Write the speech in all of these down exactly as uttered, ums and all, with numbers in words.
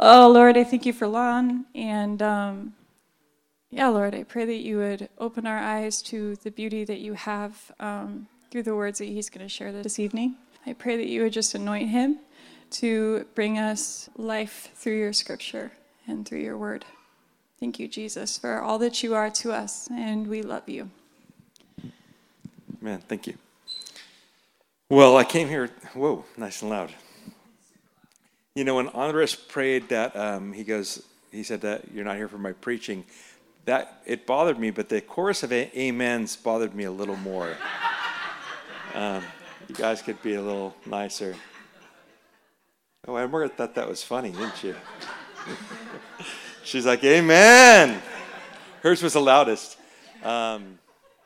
Oh, Lord, I thank you for Lon. And um, yeah, Lord, I pray that you would open our eyes to the beauty that you have um, through the words that he's going to share this evening. I pray that you would just anoint him to bring us life through your scripture and through your word. Thank you, Jesus, for all that you are to us, and we love you. Man, thank you. Well, I came here, whoa, nice and loud. You know, when Andres prayed that, um, he goes, he said that you're not here for my preaching, that, it bothered me, but the chorus of a- amens bothered me a little more. Um, you guys could be a little nicer. Oh, Emma thought that was funny, didn't you? She's like, amen. Hers was the loudest. Um,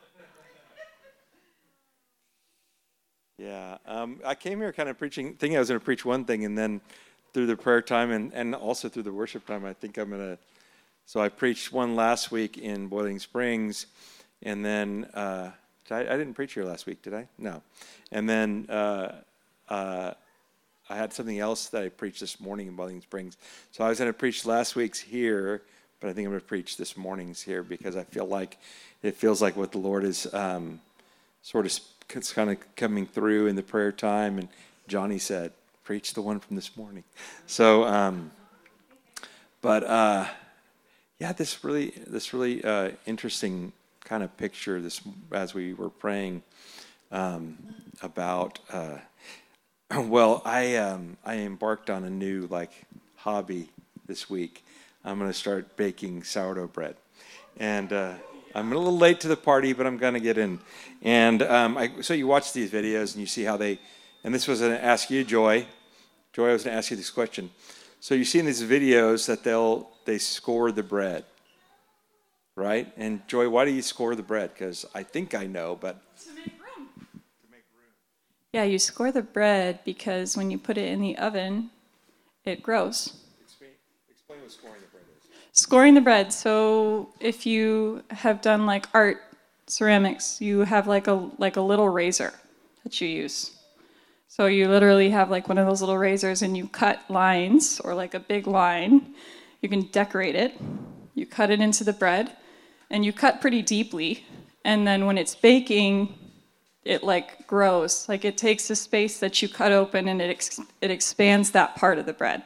yeah, um, I came here kind of preaching, thinking I was going to preach one thing, and then through the prayer time and, and also through the worship time, I think I'm going to, so I preached one last week in Boiling Springs, and then, uh, I, I didn't preach here last week, did I? No. And then uh, uh, I had something else that I preached this morning in Boiling Springs. So I was going to preach last week's here, but I think I'm going to preach this morning's here because I feel like, it feels like what the Lord is um, sort of it's kind of coming through in the prayer time, and Johnny said, preach the one from this morning. So, um, but uh, yeah, this really, this really uh, interesting kind of picture. This as we were praying um, about. Uh, well, I um, I embarked on a new like hobby this week. I'm going to start baking sourdough bread, and. Uh, I'm a little late to the party, but I'm going to get in. And um, I, so you watch these videos and you see how they, and this was going to ask you, Joy. Joy, I was going to ask you this question. So you see in these videos that they'll, they score the bread, right? And Joy, why do you score the bread? Because I think I know, but. To make room. To make room. Yeah, you score the bread because when you put it in the oven, it grows. Explain, explain what scoring the bread is. Scoring the bread. So if you have done like art, ceramics, you have like a like a little razor that you use. So you literally have like one of those little razors and you cut lines or like a big line. You can decorate it. You cut it into the bread and you cut pretty deeply. And then when it's baking, it like grows. Like it takes the space that you cut open and it ex- it expands that part of the bread.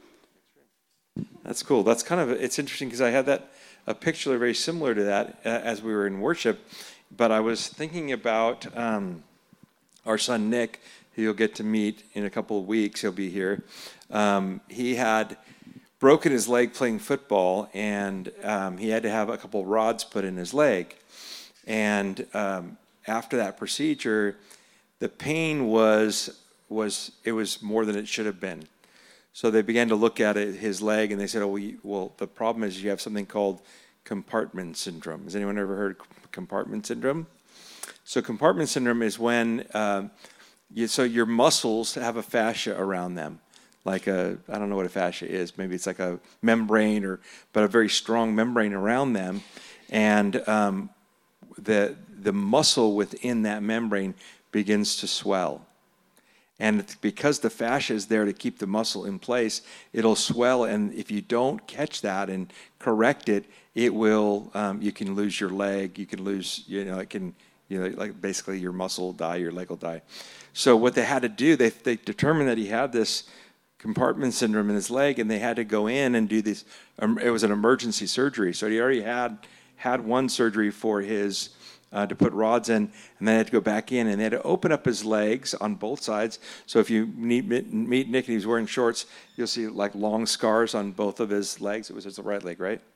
That's cool. That's kind of, it's interesting because I had that, a picture very similar to that uh, as we were in worship, but I was thinking about um, our son Nick, who you'll get to meet in a couple of weeks. He'll be here. Um, he had broken his leg playing football, and um, he had to have a couple of rods put in his leg. And um, after that procedure, the pain was, was, it was more than it should have been. So they began to look at it, his leg, and they said, oh, we, well, the problem is you have something called compartment syndrome. Has anyone ever heard of compartment syndrome? So compartment syndrome is when, uh, you, so your muscles have a fascia around them. Like a, I don't know what a fascia is. Maybe it's like a membrane, or but a very strong membrane around them. And um, the the muscle within that membrane begins to swell. And because the fascia is there to keep the muscle in place, it'll swell. And if you don't catch that and correct it, it will. Um, you can lose your leg. You can lose. You know, it can. You know, like basically your muscle will die, your leg will die. So what they had to do, they they determined that he had this compartment syndrome in his leg, and they had to go in and do this. Um, it was an emergency surgery. So he already had had one surgery for his. Uh, to put rods in, and then they had to go back in, and they had to open up his legs on both sides. So if you meet, meet Nick and he's wearing shorts, you'll see like long scars on both of his legs. It was his right leg, right?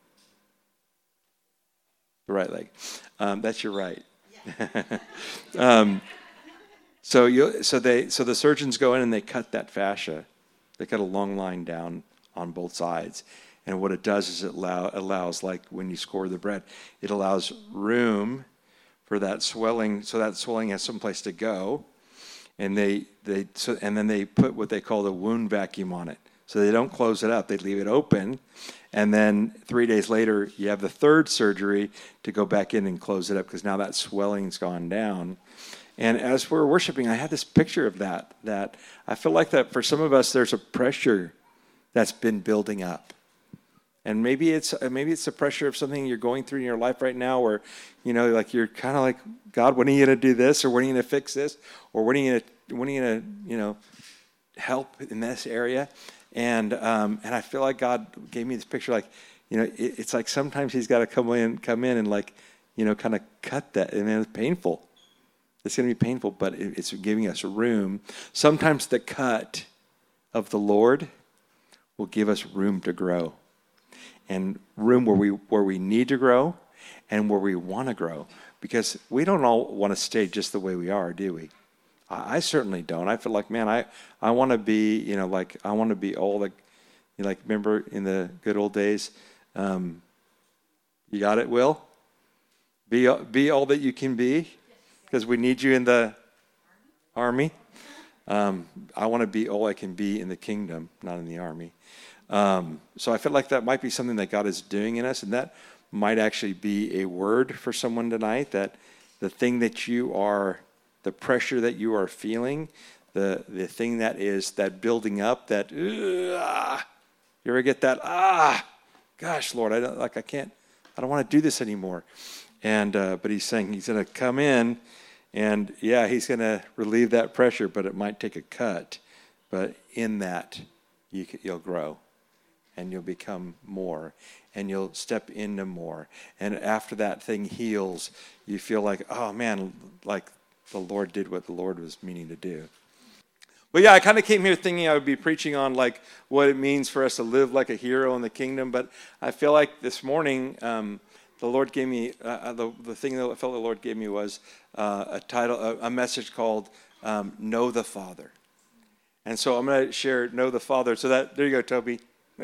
The right leg. Um, that's your right. Yeah. um, so you, so they, so the surgeons go in and they cut that fascia. They cut a long line down on both sides. And what it does is it allow, allows, like when you score the bread, it allows room for that swelling, so that swelling has some place to go, and they they so and then they put what they call the wound vacuum on it. So they don't close it up; they leave it open, and then three days later, you have the third surgery to go back in and close it up because now that swelling's gone down. And as we're worshiping, I had this picture of that. That I feel like that for some of us, there's a pressure that's been building up. And maybe it's maybe it's the pressure of something you're going through in your life right now, where, you know, like you're kind of like, God, when are you going to do this, or when are you going to fix this, or when are you going to when are you going to you know help in this area? And um, and I feel like God gave me this picture, like, you know, it, it's like sometimes He's got to come in, come in, and like, you know, kind of cut that, and it's painful. It's going to be painful, but it, it's giving us room. Sometimes the cut of the Lord will give us room to grow. And room where we where we need to grow and where we want to grow. Because we don't all want to stay just the way we are, do we? I, I certainly don't. I feel like, man, I, I want to be, you know, like, I want to be all the, you know, like, remember in the good old days, um, you got it, Will? Be, be all that you can be, because we need you in the army. Um, I want to be all I can be in the kingdom, not in the army. Um, so I feel like that might be something that God is doing in us, and that might actually be a word for someone tonight, that the thing that you are, the pressure that you are feeling, the the thing that is that building up, that, ah, you ever get that, ah, gosh, Lord, I don't, like, I can't, I don't want to do this anymore. And, uh, but He's saying He's going to come in, and yeah, He's going to relieve that pressure, but it might take a cut. But in that, you, you'll grow. And you'll become more, and you'll step into more. And after that thing heals, you feel like, oh man, like the Lord did what the Lord was meaning to do. But yeah, I kind of came here thinking I would be preaching on like what it means for us to live like a hero in the kingdom. But I feel like this morning, um, the Lord gave me, uh, the, the thing that I felt the Lord gave me was uh, a title, a, a message called um, Know the Father. And so I'm going to share Know the Father. So that, there you go, Toby.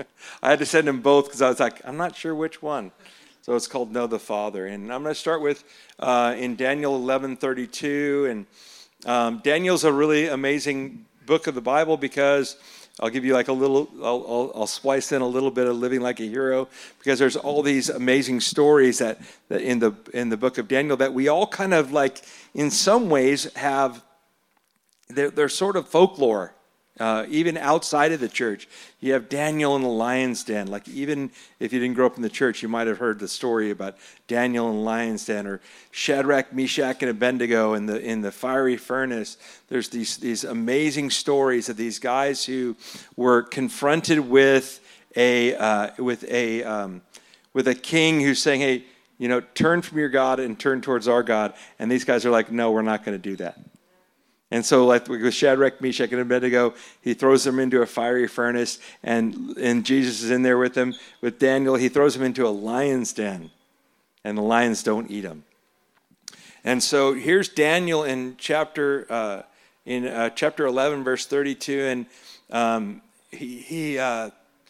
I had to send them both because I was like, I'm not sure which one. So it's called Know the Father. And I'm going to start with uh, in Daniel eleven thirty-two. And um, Daniel's a really amazing book of the Bible, because I'll give you like a little, I'll, I'll, I'll splice in a little bit of living like a hero, because there's all these amazing stories that, that in the in the book of Daniel that we all kind of like, in some ways have, they're, they're sort of folklore. Uh, even outside of the church, you have Daniel in the lion's den. Like, even if you didn't grow up in the church, you might have heard the story about Daniel in the lion's den, or Shadrach, Meshach, and Abednego in the in the fiery furnace. There's these these amazing stories of these guys who were confronted with a uh, with a um, with a king who's saying, "Hey, you know, turn from your God and turn towards our God." And these guys are like, "No, we're not going to do that." And so, like with Shadrach, Meshach, and Abednego, he throws them into a fiery furnace, and, and Jesus is in there with them. With Daniel, he throws them into a lion's den, and the lions don't eat them. And so here's Daniel in chapter uh, in uh, chapter eleven, verse thirty-two, and um, he he uh,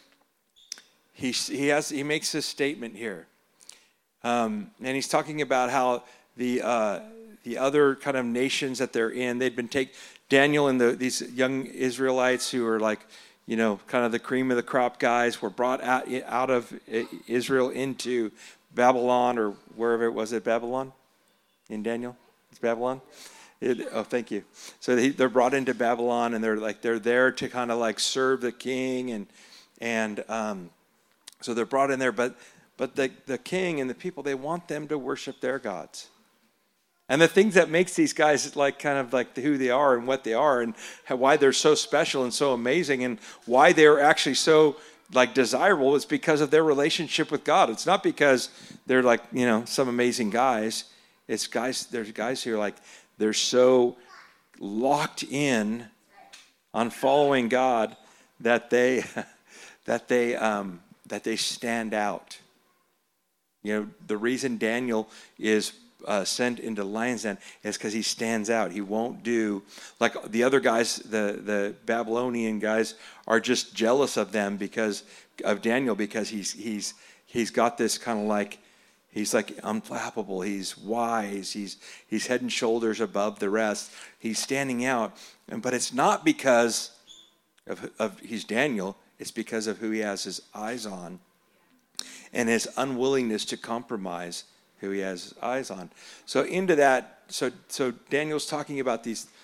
he he has he makes this statement here, um, and he's talking about how the uh, the other kind of nations that they're in, they'd been take Daniel and the, these young Israelites who are like, you know, kind of the cream of the crop guys, were brought out, out of Israel into Babylon, or wherever it was at Babylon in Daniel. It's Babylon. It, oh, thank you. So they, they're brought into Babylon, and they're like they're there to kind of like serve the king, and and um, so they're brought in there. But but the the king and the people, they want them to worship their gods. And the things that makes these guys like kind of like who they are and what they are, and how, why they're so special and so amazing, and why they're actually so like desirable, is because of their relationship with God. It's not because they're like, you know, some amazing guys. It's guys, there's guys who are like, they're so locked in on following God that they that they um, that they stand out. You know, the reason Daniel is Uh, sent into lion's den is because he stands out. He won't do like the other guys. The the Babylonian guys are just jealous of them because of Daniel, because he's he's he's got this kind of like he's like unflappable. He's wise. He's he's head and shoulders above the rest. He's standing out, and but it's not because of of he's Daniel. It's because of who he has his eyes on, and his unwillingness to compromise who he has his eyes on. So into that, so so Daniel's talking about these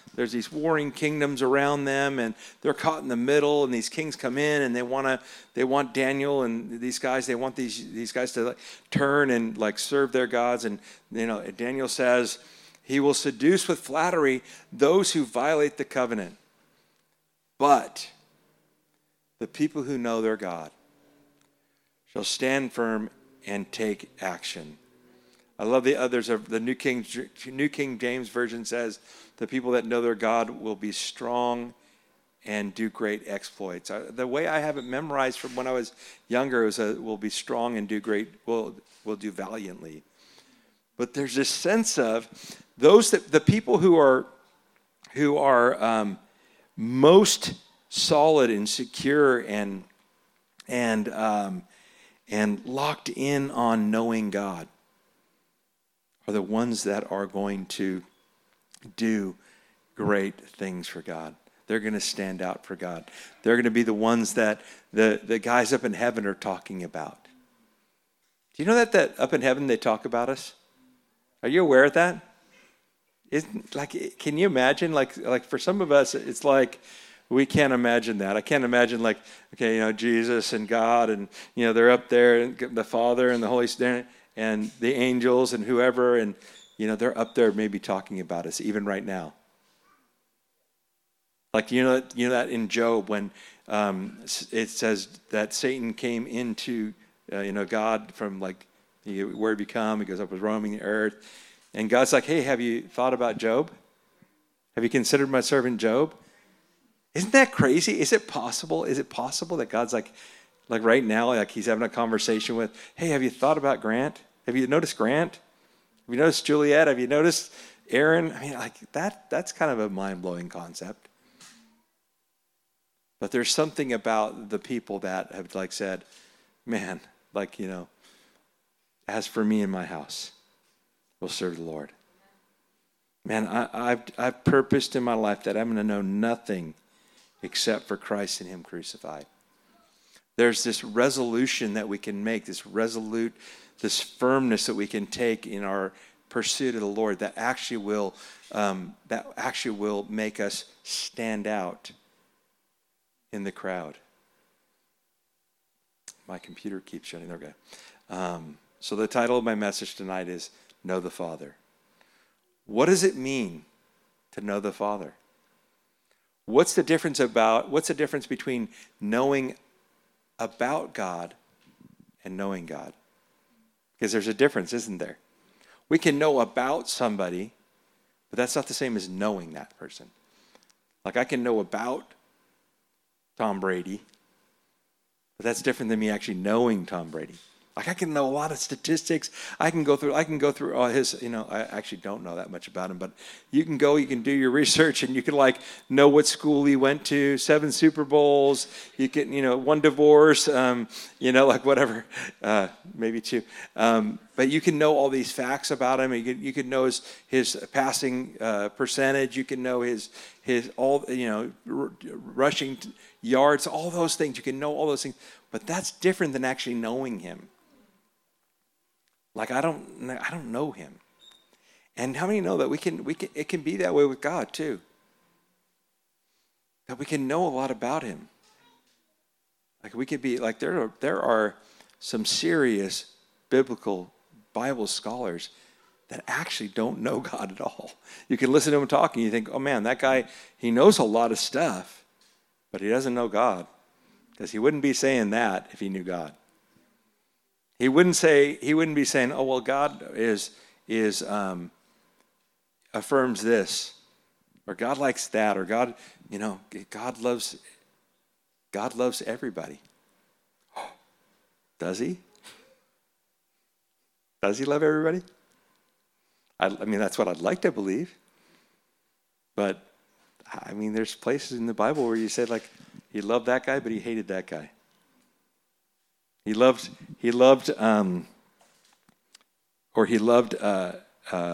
there's these warring kingdoms around them, and they're caught in the middle, and these kings come in, and they want to, they want Daniel and these guys, they want these these guys to like, turn and like serve their gods. And, you know, Daniel says, he will seduce with flattery those who violate the covenant. But the people who know their God shall stand firm and take action. I love the others. Of the New King New King James Version says, the people that know their God will be strong and do great exploits. I, the way I have it memorized from when I was younger is a, will be strong and do great, will will do valiantly. But there's this sense of those that the people who are who are um, most solid and secure and and um, and locked in on knowing God are the ones that are going to do great things for God. They're going to stand out for God. They're going to be the ones that the, the guys up in heaven are talking about. Do you know that, that up in heaven they talk about us? Are you aware of that? Isn't, like, can you imagine? Like, like for some of us, it's like we can't imagine that. I can't imagine like, okay, you know, Jesus and God, and you know, they're up there, and the Father and the Holy Spirit and the angels and whoever, and you know, they're up there maybe talking about us even right now. Like, you know, you know that in Job when um, it says that Satan came into, uh, you know, God from like, he, where he come, he goes up was roaming the earth. And God's like, hey, have you thought about Job? Have you considered my servant Job? Isn't that crazy? Is it possible? Is it possible that God's like, like right now, like he's having a conversation with, hey, have you thought about Grant? Have you noticed Grant? Have you noticed Juliet? Have you noticed Aaron? I mean, like that, that's kind of a mind-blowing concept. But there's something about the people that have like said, man, like, you know, as for me and my house, we'll serve the Lord. Man, I, I've, I've purposed in my life that I'm going to know nothing except for Christ and him crucified. There's this resolution that we can make, this resolute, this firmness that we can take in our pursuit of the Lord that actually will, um, that actually will make us stand out in the crowd. My computer keeps shutting. There we go. Um, so the title of my message tonight is Know the Father. What does it mean to know the Father? What's the difference about, what's the difference between knowing about God and knowing God? Because there's a difference, isn't there? We can know about somebody, but that's not the same as knowing that person. Like I can know about Tom Brady, but that's different than me actually knowing Tom Brady. Like I can know a lot of statistics. I can go through, I can go through all his, you know, I actually don't know that much about him, but you can go, you can do your research and you can like know what school he went to, seven Super Bowls, you can, you know, one divorce, um, you know, like whatever, uh, maybe two. Um, but you can know all these facts about him. You can, you can know his, his passing uh, percentage. You can know his, his all, you know, r- rushing yards, all those things. You can know all those things, but that's different than actually knowing him. Like I don't, I don't know him, and how many know that we can, we can, it can be that way with God too. That we can know a lot about him. Like we could be, like there are, there are some serious biblical Bible scholars that actually don't know God at all. You can listen to him talk and you think, oh man, that guy, he knows a lot of stuff, but he doesn't know God, because he wouldn't be saying that if he knew God. He wouldn't say, he wouldn't be saying, oh, well, God is, is um, affirms this, or God likes that, or God, you know, God loves, God loves everybody. Does he? Does he love everybody? I, I mean, that's what I'd like to believe. But, I mean, there's places in the Bible where you said, like, he loved that guy, but he hated that guy. He loved, he loved, um, or he loved uh, uh,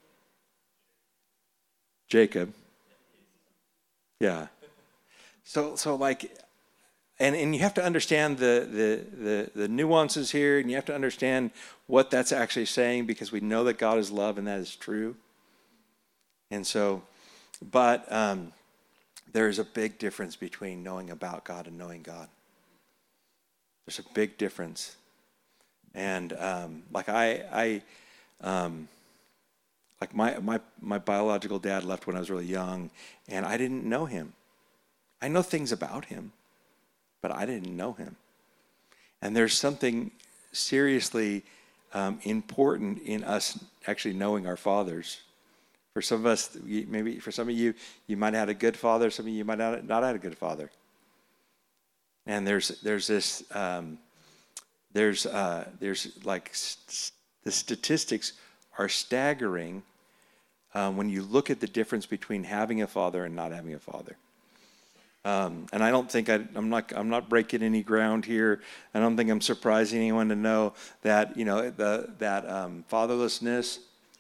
Jacob. Yeah. So, so like, and, and you have to understand the, the, the, the nuances here, and you have to understand what that's actually saying, because we know that God is love, and that is true. And so But um, there's a big difference between knowing about God and knowing God. There's a big difference. And um, like I, I um, like my, my, my biological dad left when I was really young, and I didn't know him. I know things about him, but I didn't know him. And there's something seriously um, important in us actually knowing our fathers. For some of us, maybe for some of you, you might have had a good father. Some of you might not not had a good father. And there's there's this um, there's uh, there's like st- the statistics are staggering um, when you look at the difference between having a father and not having a father. Um, and I don't think I, I'm not I'm not breaking any ground here. I don't think I'm surprising anyone to know that you know the that um, fatherlessness.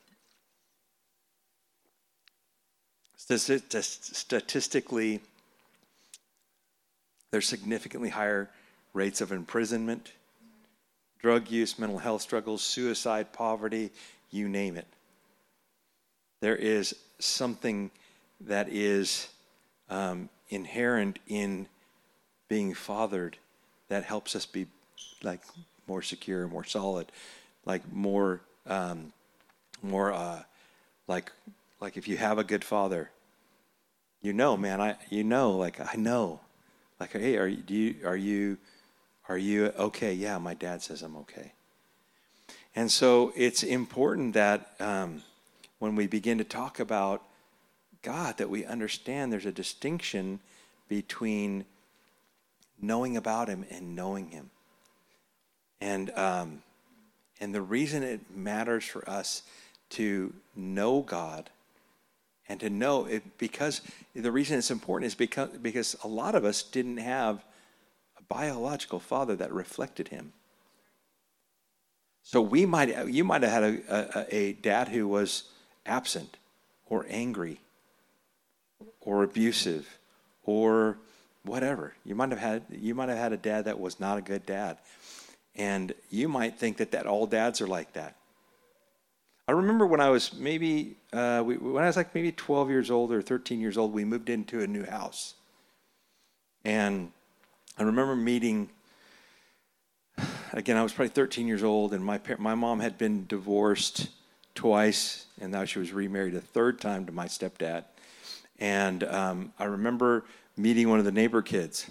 Statistically, there's significantly higher rates of imprisonment, drug use, mental health struggles, suicide, poverty, you name it. There is something that is um, inherent in being fathered that helps us be like more secure, more solid, like more, um, more uh, like. Like if you have a good father, you know, man, I, you know, like I know, like, hey, are you, do you, are you, are you okay? Yeah, my dad says I'm okay. And so it's important that um, when we begin to talk about God, that we understand there's a distinction between knowing about him and knowing him. And um, and the reason it matters for us to know God and to know it, because the reason it's important is because because a lot of us didn't have a biological father that reflected him. So we might you might have had a, a, a dad who was absent or angry or abusive or whatever. You might have had you might have had a dad that was not a good dad. And you might think that, that all dads are like that. I remember when I was maybe, uh, we, when I was like maybe twelve years old or thirteen years old, we moved into a new house. And I remember meeting, again, I was probably thirteen years old, and my my mom had been divorced twice, and now she was remarried a third time to my stepdad. And um, I remember meeting one of the neighbor kids.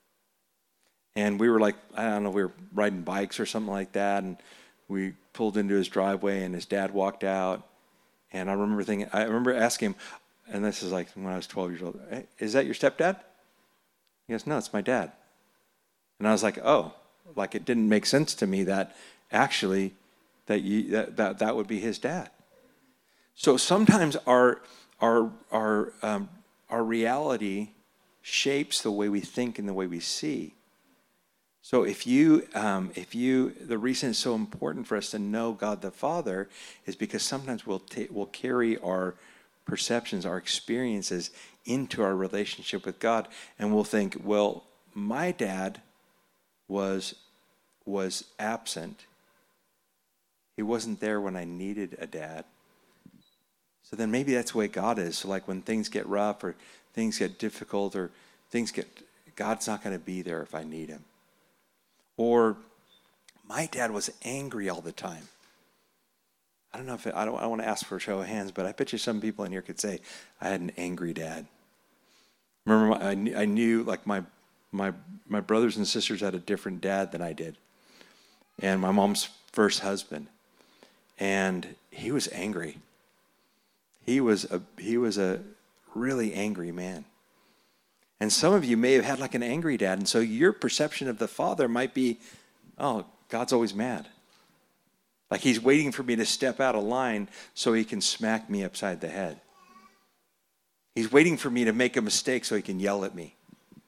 And we were like, I don't know, we were riding bikes or something like that, and we pulled into his driveway, and his dad walked out. And I remember thinking, I remember asking him, and this is like when I was twelve years old, hey, is that your stepdad? He goes, no, it's my dad. And I was like, oh, like it didn't make sense to me that actually that you that that, that would be his dad. So sometimes our our our um, our reality shapes the way we think and the way we see. So if you, um, if you, the reason it's so important for us to know God the Father is because sometimes we'll ta- we'll carry our perceptions, our experiences into our relationship with God, and we'll think, well, my dad was was absent. He wasn't there when I needed a dad. So then maybe that's the way God is. So like when things get rough or things get difficult or things get, God's not going to be there if I need him. Or my dad was angry all the time. I don't know if it, I don't. I don't want to ask for a show of hands, but I bet you some people in here could say I had an angry dad. Remember, my, I, knew, I knew like my my my brothers and sisters had a different dad than I did, and my mom's first husband, and he was angry. He was a he was a really angry man. And some of you may have had like an angry dad, and so your perception of the Father might be, oh, God's always mad. Like he's waiting for me to step out of line so he can smack me upside the head. He's waiting for me to make a mistake so he can yell at me.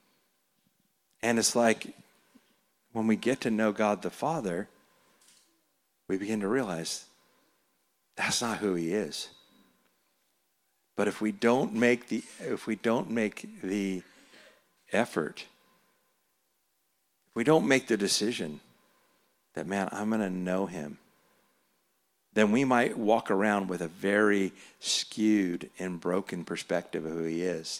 And it's like when we get to know God the Father, we begin to realize that's not who he is. But if we don't make the if we don't make the effort, if we don't make the decision that, man, I'm going to know him, then we might walk around with a very skewed and broken perspective of who he is.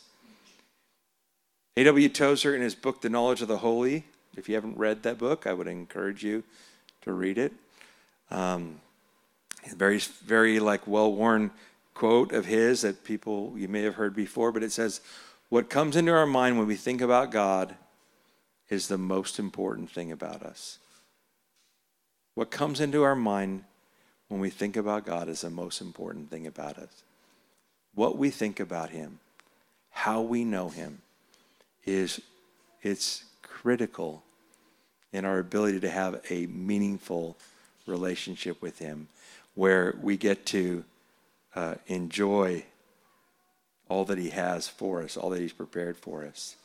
A W Tozer, in his book, The Knowledge of the Holy, if you haven't read that book, I would encourage you to read it. Um, very, very like well-worn quote of his that people you may have heard before, but it says, "What comes into our mind when we think about God is the most important thing about us." What comes into our mind when we think about God is the most important thing about us. What we think about him, how we know him, is it's critical in our ability to have a meaningful relationship with him, where we get to uh, enjoy all that he has for us, all that he's prepared for us.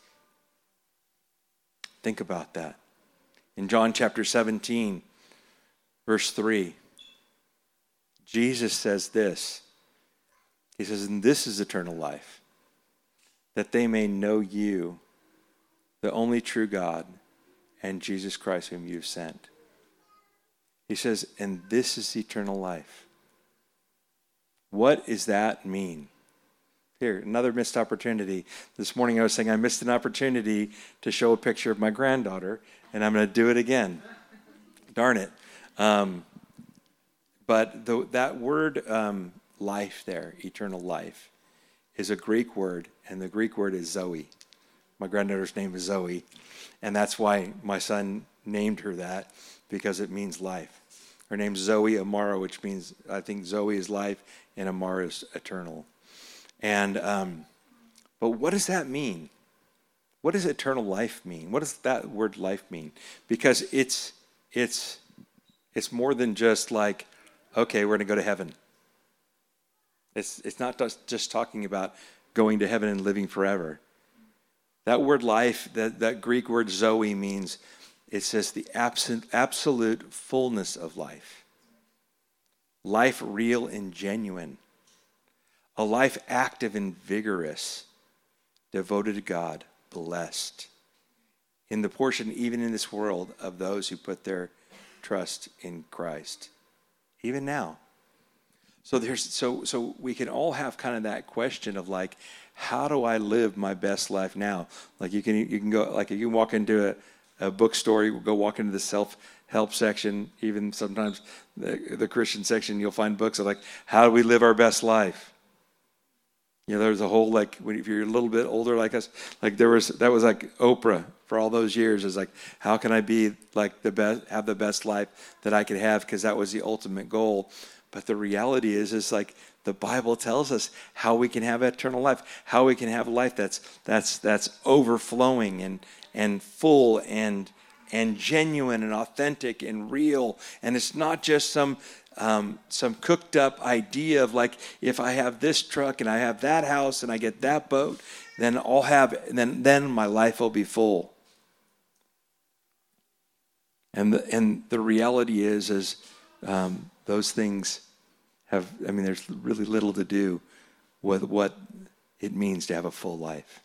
Think about that. In John chapter seventeen, verse three, Jesus says this. He says, "And this is eternal life, that they may know you, the only true God, and Jesus Christ whom you've sent." He says, and this is eternal life. What does that mean? Here, another missed opportunity. This morning I was saying I missed an opportunity to show a picture of my granddaughter, and I'm going to do it again. Darn it. Um, but the, that word um, life there, eternal life, is a Greek word, and the Greek word is Zoe. My granddaughter's name is Zoe, and that's why my son named her that, because it means life. Her name's Zoe Amara, which means, I think Zoe is life and Amara is eternal. And, um, but what does that mean? What does eternal life mean? What does that word life mean? Because it's, it's, it's more than just like, okay, we're going to go to heaven. It's, it's not just, just talking about going to heaven and living forever. That word life, that, that Greek word Zoe means, it says the absent, absolute fullness of life. Life real and genuine. A life active and vigorous, devoted to God, blessed. In the portion, even in this world, of those who put their trust in Christ. Even now. So there's so so we can all have kind of that question of like, how do I live my best life now? Like you can you can go like you can walk into a a bookstore, you go walk into the self-help section, even sometimes the, the Christian section, you'll find books of like, how do we live our best life? You know, there's a whole, like, if you're a little bit older like us, like there was, that was like Oprah for all those years, is like, how can I be like the best, have the best life that I could have? Because that was the ultimate goal. But the reality is, is like the Bible tells us how we can have eternal life, how we can have a life that's, that's, that's overflowing and, and full and and genuine and authentic and real. And it's not just some um, some cooked up idea of like, if I have this truck and I have that house and I get that boat, then I'll have then then my life will be full. And the, and the reality is is um, those things have, I mean, there's really little to do with what it means to have a full life.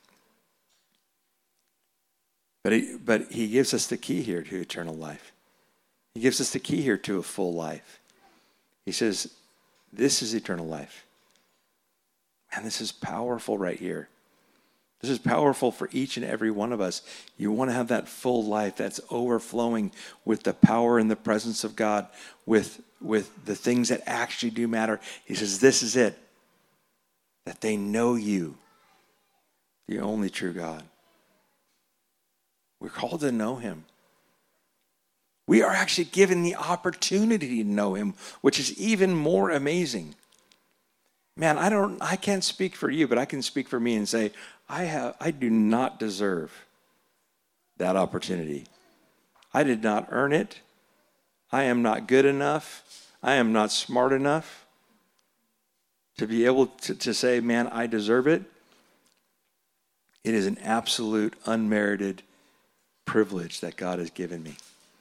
But he, but he gives us the key here to eternal life. He gives us the key here to a full life. He says, this is eternal life. And this is powerful right here. This is powerful for each and every one of us. You want to have that full life that's overflowing with the power and the presence of God, with, with the things that actually do matter. He says, this is it. That they know you, the only true God. We're called to know him. We are actually given the opportunity to know him, which is even more amazing. Man, I don't I can't speak for you, but I can speak for me and say, I have I do not deserve that opportunity. I did not earn it. I am not good enough. I am not smart enough to be able to, to say, man, I deserve it. It is an absolute unmerited privilege that God has given me.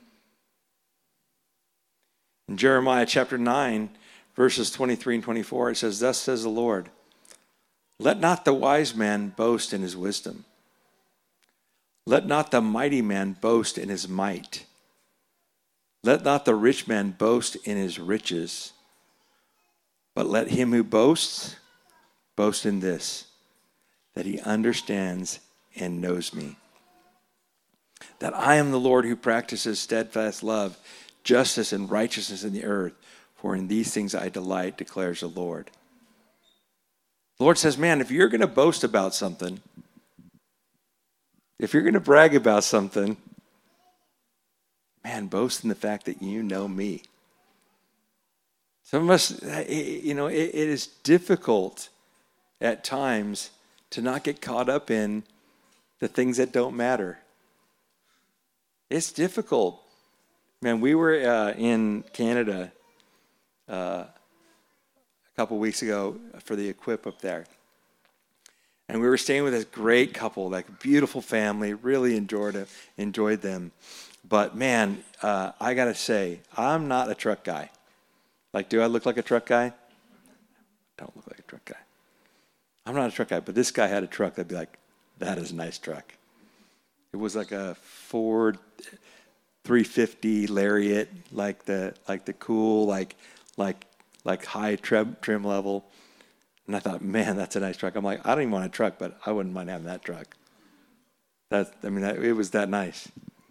In Jeremiah chapter nine, verses twenty-three and twenty-four, it says, thus says the Lord, let not the wise man boast in his wisdom. Let not the mighty man boast in his might. Let not the rich man boast in his riches. But let him who boasts boast in this, that he understands and knows me, that I am the Lord who practices steadfast love, justice, and righteousness in the earth. For in these things I delight, declares the Lord. The Lord says, man, if you're going to boast about something, if you're going to brag about something, man, boast in the fact that you know me. Some of us, you know, it, it is difficult at times to not get caught up in the things that don't matter. It's difficult. Man, we were uh, in Canada uh, a couple weeks ago for the Equip up there. And we were staying with this great couple, like a beautiful family, really enjoyed it, enjoyed them. But man, uh, I got to say, I'm not a truck guy. Like, do I look like a truck guy? Don't look like a truck guy. I'm not a truck guy, but this guy had a truck that'd be like, that is a nice truck. It was like a Ford three fifty Lariat, like the like the cool, like like like high trim trim level. And I thought, man, that's a nice truck. I'm like, I don't even want a truck, but I wouldn't mind having that truck. That I mean, that, it was that nice.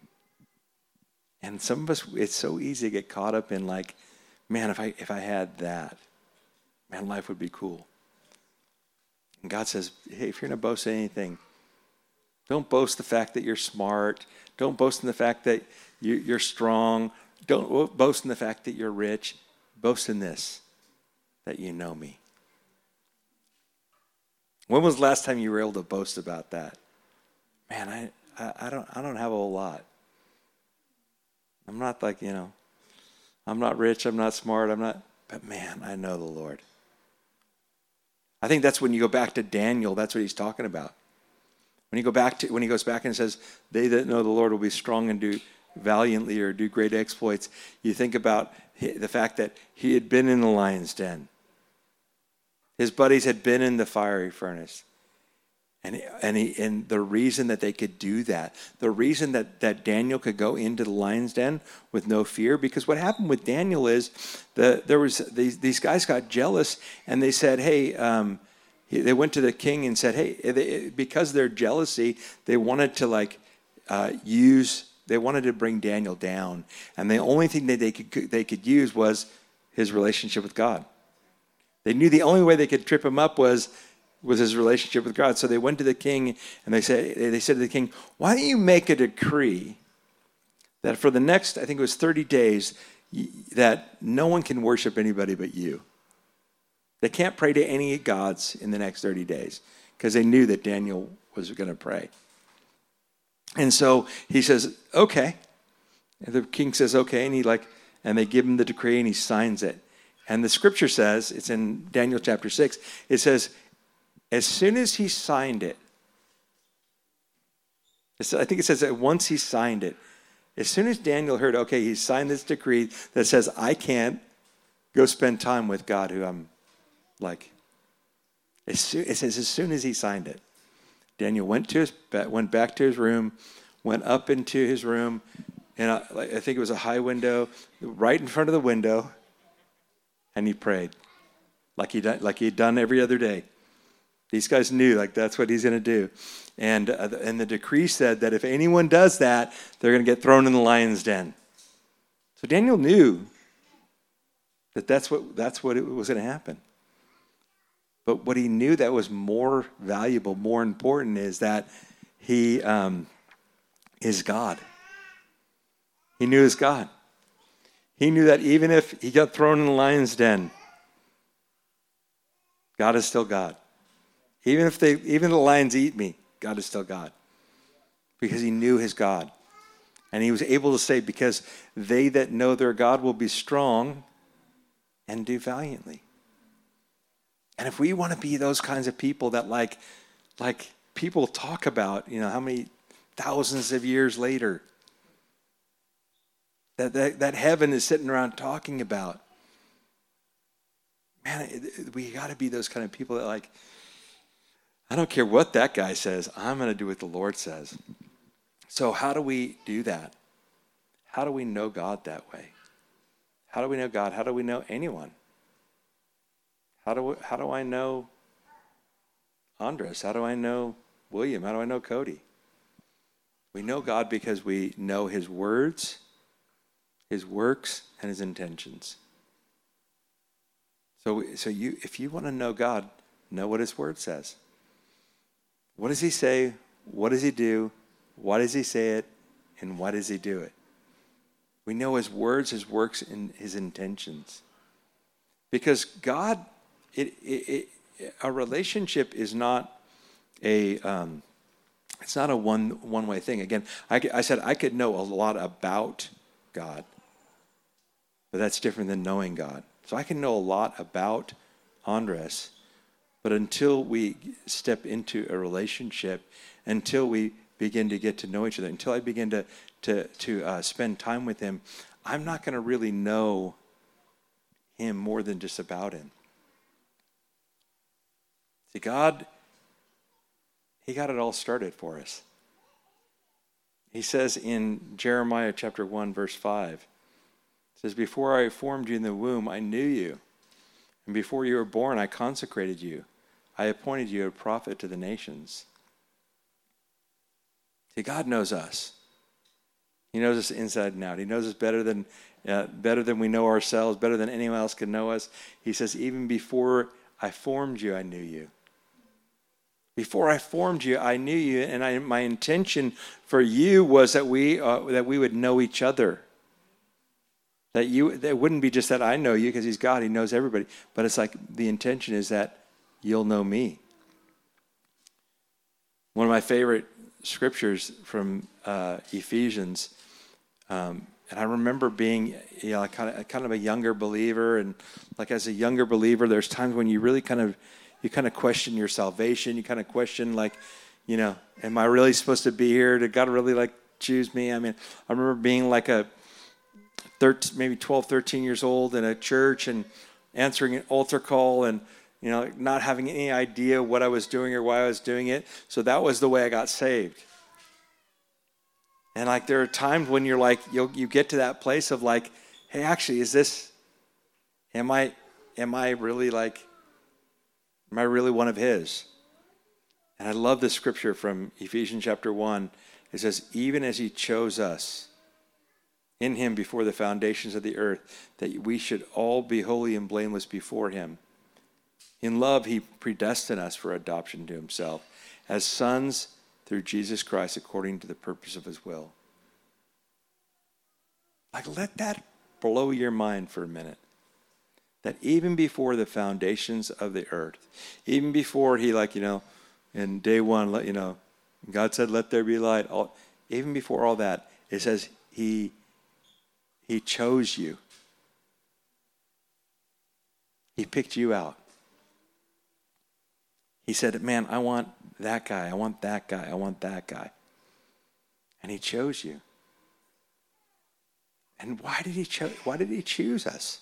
And some of us, it's so easy to get caught up in like, man, if I if I had that, man, life would be cool. And God says, hey, if you're going to boast in anything, don't boast the fact that you're smart. Don't boast in the fact that you, you're strong. Don't boast in the fact that you're rich. Boast in this, that you know me. When was the last time you were able to boast about that? Man, I, I, I don't I don't have a whole lot. I'm not like, you know, I'm not rich, I'm not smart, I'm not, but man, I know the Lord. I think that's when you go back to Daniel, that's what he's talking about. When you go back to, when he goes back and says, they that know the Lord will be strong and do valiantly or do great exploits, you think about the fact that he had been in the lion's den. His buddies had been in the fiery furnace. And and he, and the reason that they could do that, the reason that, that Daniel could go into the lion's den with no fear, because what happened with Daniel is the there was these these guys got jealous and they said, hey, um, they went to the king and said, hey, they, because of their jealousy, they wanted to like uh, use, they wanted to bring Daniel down, and the only thing that they could they could use was his relationship with God. They knew the only way they could trip him up was. was his relationship with God. So they went to the king and they said, they said to the king, why don't you make a decree that for the next, I think it was thirty days, that no one can worship anybody but you. They can't pray to any gods in the next thirty days because they knew that Daniel was going to pray. And so he says, okay. And the king says, okay. And he like, and they give him the decree and he signs it. And the scripture says, it's in Daniel chapter six, it says, as soon as he signed it, I think it says that once he signed it, as soon as Daniel heard, okay, he signed this decree that says, I can't go spend time with God who I'm like. As soon, it says as soon as he signed it, Daniel went to his went back to his room, went up into his room, and I, I think it was a high window, right in front of the window, and he prayed like he like he'd done every other day. These guys knew, like, that's what he's going to do. And uh, and the decree said that if anyone does that, they're going to get thrown in the lion's den. So Daniel knew that that's what, that's what it was going to happen. But what he knew that was more valuable, more important, is that he um, is God. He knew his God. He knew that even if he got thrown in the lion's den, God is still God. Even if they, even the lions eat me, God is still God. Because he knew his God. And he was able to say, because they that know their God will be strong and do valiantly. And if we want to be those kinds of people that like, like people talk about, you know, how many thousands of years later, that, that, that heaven is sitting around talking about, man, we got to be those kind of people that like, I don't care what that guy says. I'm going to do what the Lord says. So how do we do that? How do we know God that way? How do we know God? How do we know anyone? How do how do I know Andres? How do I know William? How do I know Cody? We know God because we know his words, his works, and his intentions. So, so you, if you want to know God, know what his word says. What does he say? What does he do? Why does he say it? And why does he do it? We know his words, his works, and his intentions. Because God, it, it, it, a relationship is not a, um, it's not a one, one-way thing. Again, I, I said I could know a lot about God, but that's different than knowing God. So I can know a lot about Andres, but until we step into a relationship, until we begin to get to know each other, until I begin to to to uh, spend time with him, I'm not going to really know him more than just about him. See, God, he got it all started for us. He says in Jeremiah chapter one, verse five, it says, before I formed you in the womb, I knew you. And before you were born, I consecrated you. I appointed you a prophet to the nations. See, God knows us. He knows us inside and out. He knows us better than uh, better than we know ourselves, better than anyone else can know us. He says, even before I formed you, I knew you. Before I formed you, I knew you, and I, my intention for you was that we uh, that we would know each other. That you, that wouldn't be just that I know you because he's God, he knows everybody. But it's like the intention is that you'll know me. One of my favorite scriptures from uh, Ephesians, um, and I remember being, you know, kind of kind of a younger believer, and like as a younger believer, there's times when you really kind of you kind of question your salvation. You kind of question, like, you know, am I really supposed to be here? Did God really like choose me? I mean, I remember being like a thirteen, maybe twelve, thirteen years old in a church and answering an altar call and, you know, not having any idea what I was doing or why I was doing it. So that was the way I got saved. And like there are times when you're like, you you get to that place of like, hey, actually, is this, am I, am I really like, am I really one of his? And I love this scripture from Ephesians chapter one. It says, even as he chose us in him before the foundations of the earth, that we should all be holy and blameless before him. In love, he predestined us for adoption to himself as sons through Jesus Christ according to the purpose of his will. Like, let that blow your mind for a minute. That even before the foundations of the earth, even before he, like, you know, in day one, let you know, God said, let there be light. All, even before all that, it says he, he chose you. He picked you out. He said, man, I want that guy. I want that guy. I want that guy. And he chose you. And why did he cho- why did he choose us?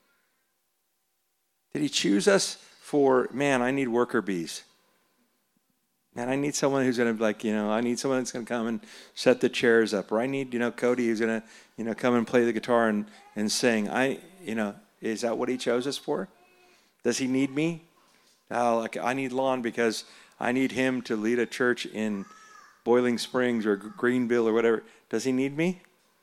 Did he choose us for, man, I need worker bees. Man, I need someone who's going to, like, you know, I need someone that's going to come and set the chairs up. Or I need, you know, Cody who's going to, you know, come and play the guitar and, and sing. I, you know, is that what he chose us for? Does he need me? Oh, like, I need Lon because I need him to lead a church in Boiling Springs or Greenville or whatever. Does he need me?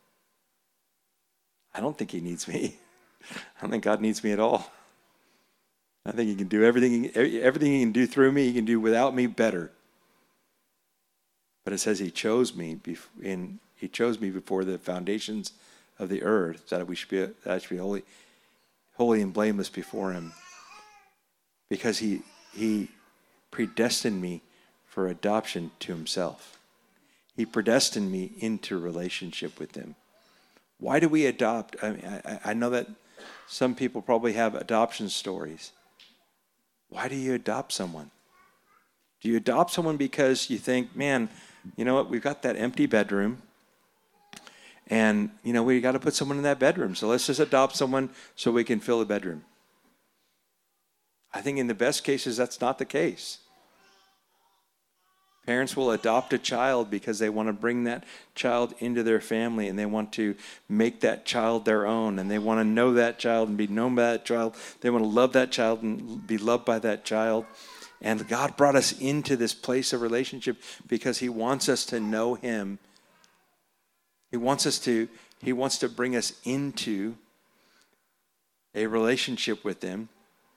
I don't think he needs me. I don't think God needs me at all. I think he can do everything, everything he can do through me, he can do without me better. But it says he chose me in he chose me before the foundations of the earth, that we should be that I should be holy, holy and blameless before him. Because he he predestined me for adoption to himself. He predestined me into relationship with him. Why do we adopt? I mean, I, I know that some people probably have adoption stories. Why do you adopt someone? Do you adopt someone because you think, man, you know what, we've got that empty bedroom, and, you know, we got to put someone in that bedroom, so let's just adopt someone so we can fill the bedroom. I think in the best cases, that's not the case. Parents will adopt a child because they want to bring that child into their family, and they want to make that child their own, and they want to know that child and be known by that child. They want to love that child and be loved by that child. And God brought us into this place of relationship because he wants us to know him. He wants us to, he wants to bring us into a relationship with him.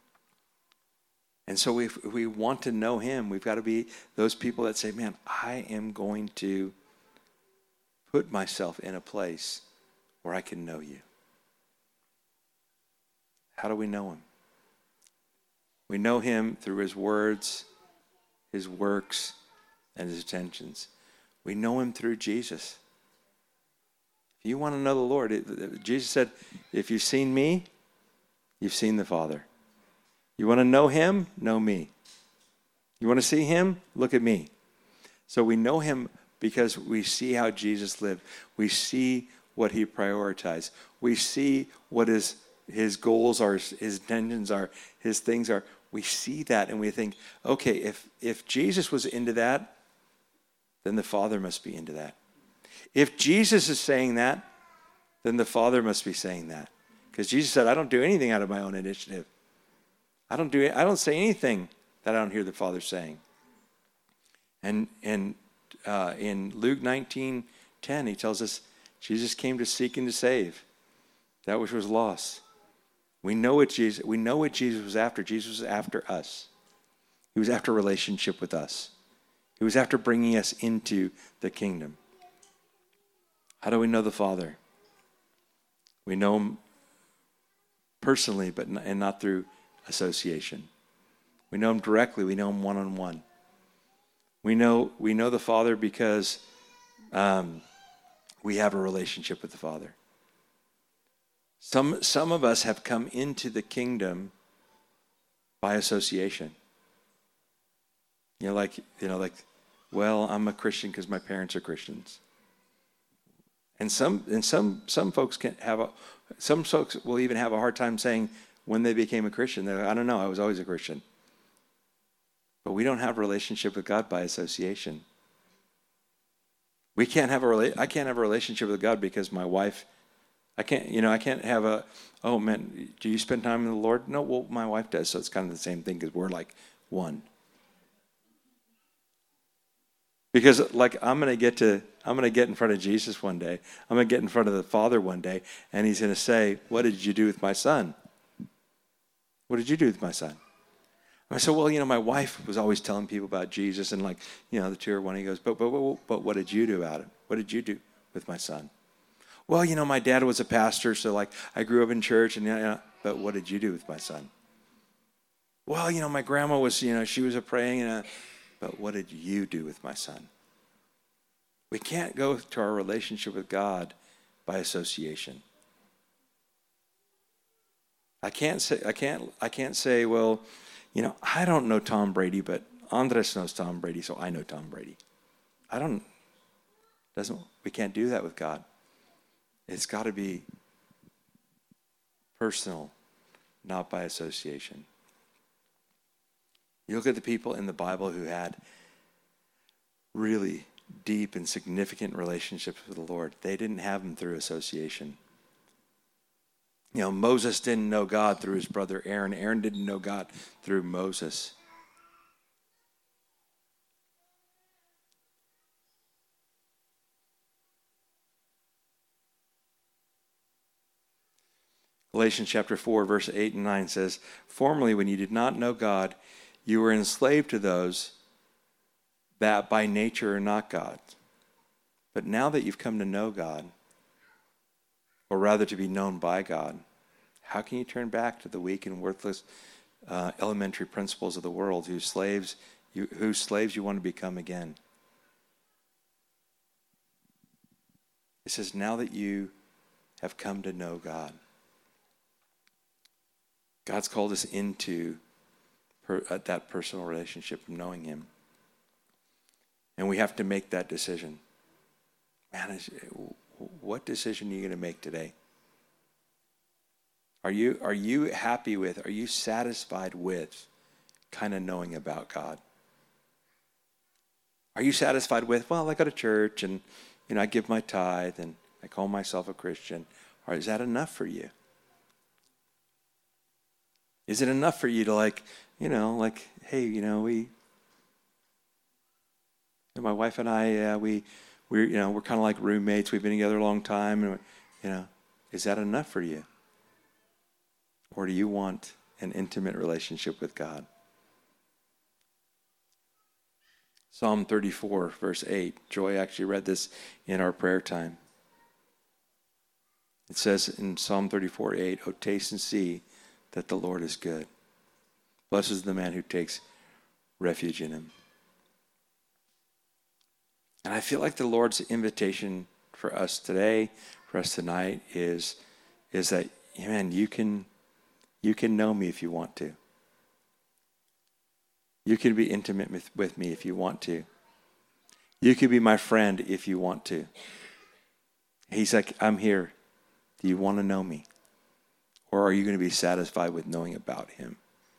And so if we want to know him, we've got to be those people that say, man, I am going to put myself in a place where I can know you. How do we know him? We know him through his words, his works, and his intentions. We know him through Jesus. If you want to know the Lord, it, Jesus said, if you've seen me, you've seen the Father. You want to know him? Know me. You want to see him? Look at me. So we know him because we see how Jesus lived. We see what he prioritized. We see what his, his goals are, his intentions are, his things are. We see that and we think, okay, if, if Jesus was into that, then the Father must be into that. If Jesus is saying that, then the Father must be saying that. Because Jesus said, I don't do anything out of my own initiative. I don't do I don't say anything that I don't hear the Father saying. And and uh, in Luke nineteen ten, he tells us Jesus came to seek and to save that which was lost. We know what Jesus we know what Jesus was after. Jesus was after us. He was after a relationship with us. He was after bringing us into the kingdom. How do we know the Father? We know him personally, but n- and not through association. We know him directly. We know him one-on-one. We know we know the Father because um, we have a relationship with the Father. Some some of us have come into the kingdom by association. You know, like you know, like, well, I'm a Christian because my parents are Christians. And some and some some folks can have a some folks will even have a hard time saying when they became a Christian. They're like, I don't know, I was always a Christian. But we don't have a relationship with God by association. We can't have a rela- I can't have a relationship with God because my wife, I can't, you know, I can't have a, oh man, do you spend time with the Lord? No, well, my wife does, so it's kind of the same thing because we're like one. Because like I'm gonna get to I'm gonna get in front of Jesus one day. I'm gonna get in front of the Father one day, and he's gonna say, what did you do with my son? What did you do with my son? I said, well, you know, my wife was always telling people about Jesus, and like, you know, the two are one. He goes, but, but, but, but what did you do about it? What did you do with my son? Well, you know, my dad was a pastor, so like I grew up in church, and you know, but what did you do with my son? Well, you know, my grandma was, you know, she was a praying, and a, but what did you do with my son? We can't go to our relationship with God by association. I can't say I can't I can't say, well, you know, I don't know Tom Brady, but Andres knows Tom Brady, so I know Tom Brady. I don't doesn't we can't do that with God. It's got to be personal, not by association. You look at the people in the Bible who had really deep and significant relationships with the Lord. They didn't have them through association. You know, Moses didn't know God through his brother Aaron. Aaron didn't know God through Moses. Galatians chapter four, verse eight and nine says, formerly when you did not know God, you were enslaved to those that by nature are not God. But now that you've come to know God, or rather to be known by God, how can you turn back to the weak and worthless uh, elementary principles of the world whose slaves you, whose slaves you want to become again? It says, now that you have come to know God, God's called us into per, uh, that personal relationship of knowing him. And we have to make that decision. Man, is, what decision are you going to make today? Are you, are you happy with, are you satisfied with kind of knowing about God? Are you satisfied with, well, I go to church and, you know, I give my tithe and I call myself a Christian? Or is that enough for you? Is it enough for you to like, you know, like, hey, you know, we, my wife and I, uh, we, we're, you know, we're kind of like roommates. We've been together a long time, and you know, is that enough for you? Or do you want an intimate relationship with God? Psalm thirty-four, verse eight. Joy actually read this in our prayer time. It says in Psalm thirty-four, eight, "Oh, taste and see that the Lord is good. Blessed is the man who takes refuge in him." And I feel like the Lord's invitation for us today, for us tonight, is, is that, man, you can, you can know me if you want to. You can be intimate with, with me if you want to. You can be my friend if you want to. He's like, I'm here. Do you want to know me? Or are you going to be satisfied with knowing about him?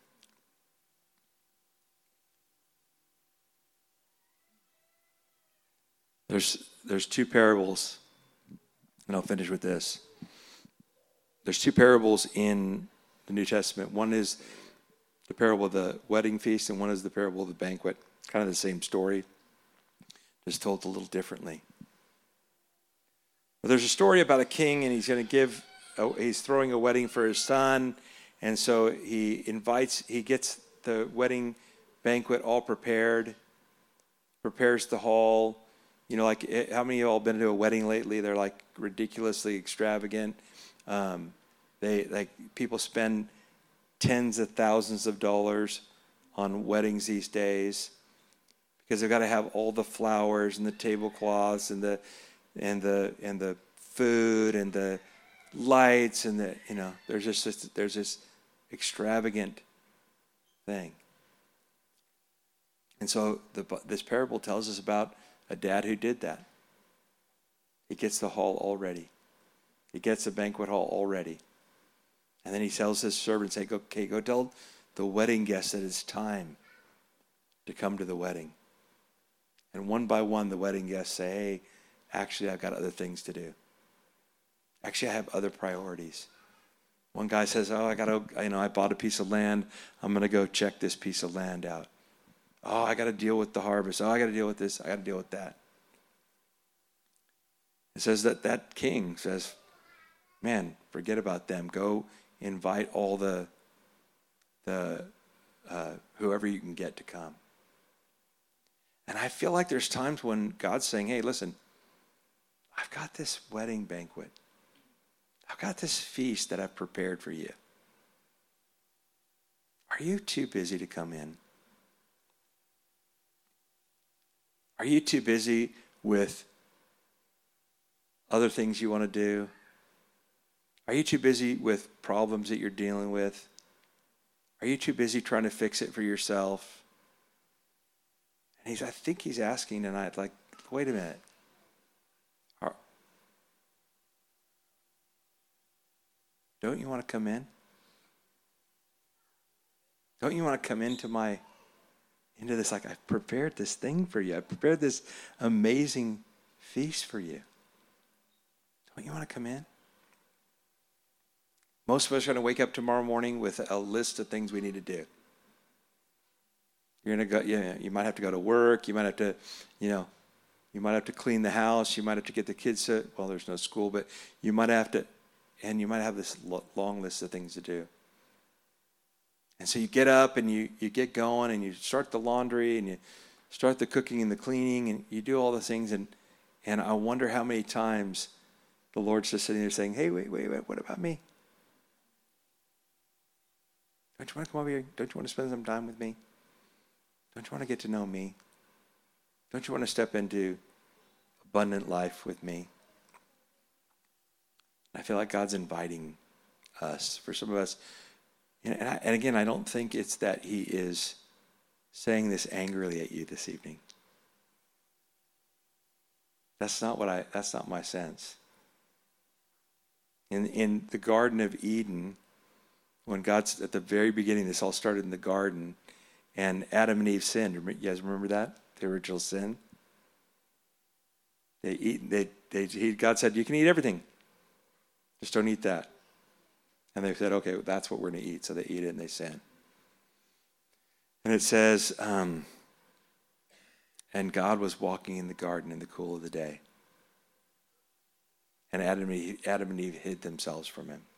There's there's two parables, and I'll finish with this. There's two parables in the New Testament. One is the parable of the wedding feast, and one is the parable of the banquet. Kind of the same story, just told a little differently. But there's a story about a king, and he's going to give, a, he's throwing a wedding for his son, and so he invites, he gets the wedding banquet all prepared, prepares the hall. You know, like, how many of you all been to a wedding lately? They're like ridiculously extravagant. Um, they like people spend tens of thousands of dollars on weddings these days because they've got to have all the flowers and the tablecloths and the and the and the food and the lights and the, you know, there's just this, there's this extravagant thing. And so the, this parable tells us about a dad who did that. He gets the hall all ready. He gets the banquet hall all ready. And then he tells his servants, hey, go, okay, go tell the wedding guests that it's time to come to the wedding. And one by one, the wedding guests say, hey, actually, I've got other things to do. Actually, I have other priorities. One guy says, oh, I got to, you know, I bought a piece of land. I'm going to go check this piece of land out. Oh, I got to deal with the harvest. Oh, I got to deal with this. I got to deal with that. It says that that king says, man, forget about them. Go invite all the, the uh, whoever you can get to come. And I feel like there's times when God's saying, hey, listen, I've got this wedding banquet. I've got this feast that I've prepared for you. Are you too busy to come in? Are you too busy with other things you want to do? Are you too busy with problems that you're dealing with? Are you too busy trying to fix it for yourself? And he's, I think he's asking tonight, like, wait a minute. Are, don't you want to come in? Don't you want to come into my into this, like, I've prepared this thing for you. I've prepared this amazing feast for you. Don't you want to come in? Most of us are going to wake up tomorrow morning with a list of things we need to do. You're going to go, yeah, you might have to go to work. You might have to, you know, you might have to clean the house. You might have to get the kids to, well, there's no school, but you might have to, and you might have this long list of things to do. And so you get up and you, you get going and you start the laundry and you start the cooking and the cleaning and you do all the things. And, and I wonder how many times the Lord's just sitting there saying, hey, wait, wait, wait, what about me? Don't you want to come over here? Don't you want to spend some time with me? Don't you want to get to know me? Don't you want to step into abundant life with me? I feel like God's inviting us. For some of us, and, I, and again, I don't think it's that he is saying this angrily at you this evening. That's not what I, that's not my sense. In, in the Garden of Eden, when God's at the very beginning, this all started in the garden, and Adam and Eve sinned. You guys remember that? The original sin? They eat. They they. He, God said, "You can eat everything. Just don't eat that." And they said, "Okay, that's what we're going to eat." So they eat it and they sin. And it says, um, and God was walking in the garden in the cool of the day. And Adam and Eve, Adam and Eve hid themselves from him.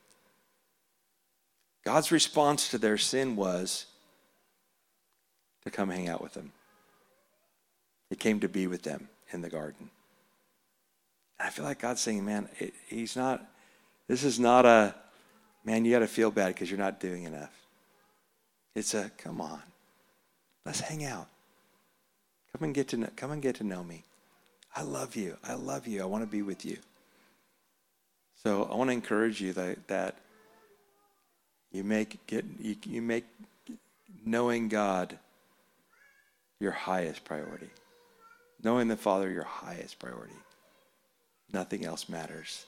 God's response to their sin was to come hang out with them. He came to be with them in the garden. And I feel like God's saying, man, it, he's not, this is not a, man, you got to feel bad because you're not doing enough. It's a, come on, let's hang out. Come and get to know, come and get to know me. I love you. I love you. I want to be with you. So I want to encourage you that, that you make get you, you make knowing God your highest priority. Knowing the Father your highest priority. Nothing else matters.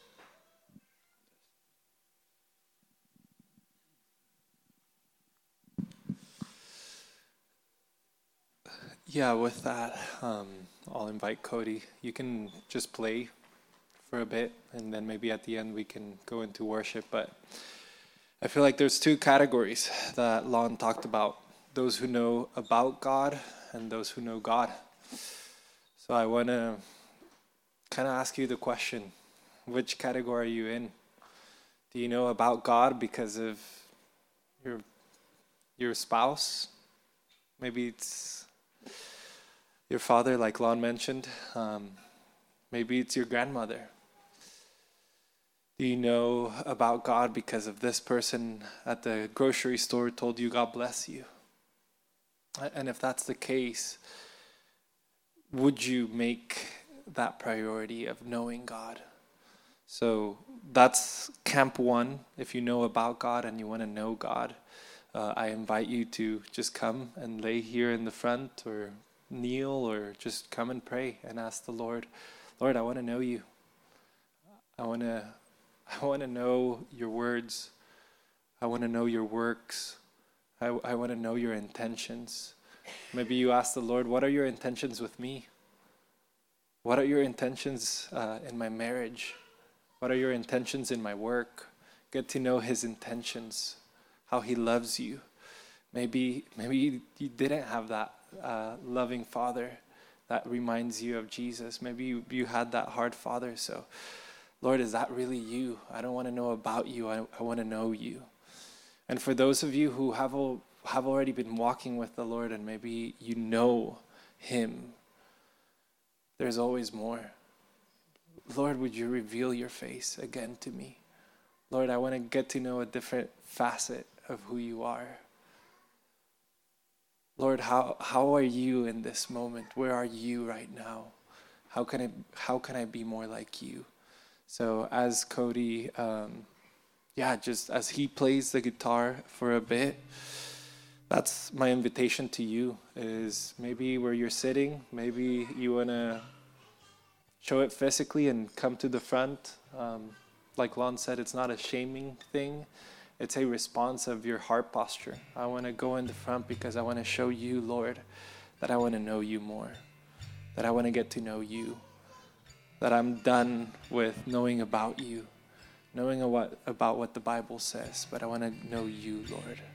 Yeah, with that, um, I'll invite Cody. You can just play for a bit, and then maybe at the end we can go into worship. But I feel like there's two categories that Lon talked about. Those who know about God and those who know God. So I want to kind of ask you the question, which category are you in? Do you know about God because of your your spouse? Maybe it's your father, like Lon mentioned. Um, maybe it's your grandmother. Do you know about God because of this person at the grocery store told you God bless you? And if that's the case, would you make that priority of knowing God? So that's camp one. If you know about God and you want to know God, uh, I invite you to just come and lay here in the front or kneel or just come and pray and ask the Lord, Lord, I want to know you. I want to I want to know your words. I want to know your works. I, I want to know your intentions. Maybe you ask the Lord, what are your intentions with me? What are your intentions uh, in my marriage? What are your intentions in my work? Get to know his intentions, how he loves you. Maybe maybe you, you didn't have that uh, loving father that reminds you of Jesus. Maybe you, you had that hard father. So, Lord, is that really you? I don't want to know about you. I, I want to know you. And for those of you who have, al- have already been walking with the Lord and maybe you know him, there's always more. Lord, would you reveal your face again to me? Lord, I want to get to know a different facet of who you are. Lord, how how are you in this moment? Where are you right now? How can I how can I be more like you? So as Cody, um, yeah, just as he plays the guitar for a bit, that's my invitation to you. Is maybe where you're sitting, maybe you wanna show it physically and come to the front. Um, like Lon said, it's not a shaming thing. It's a response of your heart posture. I want to go in the front because I want to show you, Lord, that I want to know you more, that I want to get to know you, that I'm done with knowing about you, knowing what, about what the Bible says, but I want to know you, Lord.